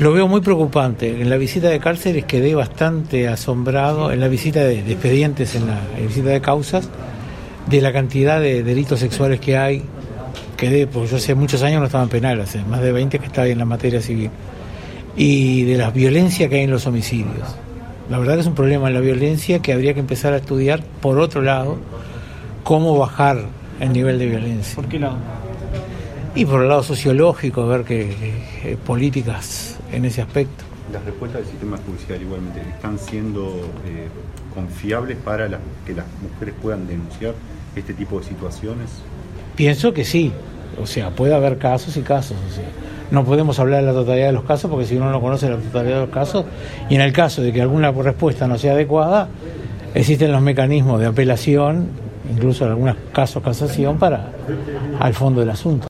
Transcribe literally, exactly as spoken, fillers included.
Lo veo muy preocupante. En la visita de cárceles quedé bastante asombrado, en la visita de, de expedientes, en la, en la visita de causas, de la cantidad de delitos sexuales que hay. Quedé, porque yo hace muchos años no estaba en penal, hace más de veinte que estaba en la materia civil. Y de la violencia que hay en los homicidios. La verdad que es un problema la violencia que habría que empezar a estudiar, por otro lado, cómo bajar el nivel de violencia. ¿Por qué lado? Y por el lado sociológico, ver que, que, que políticas en ese aspecto. Las respuestas del sistema judicial igualmente están siendo eh, confiables para la, que las mujeres puedan denunciar este tipo de situaciones. Pienso que sí, o sea, puede haber casos y casos, o sea, no podemos hablar de la totalidad de los casos porque si uno no conoce la totalidad de los casos, y en el caso de que alguna respuesta no sea adecuada, existen los mecanismos de apelación, incluso en algunos casos casación, para al fondo del asunto.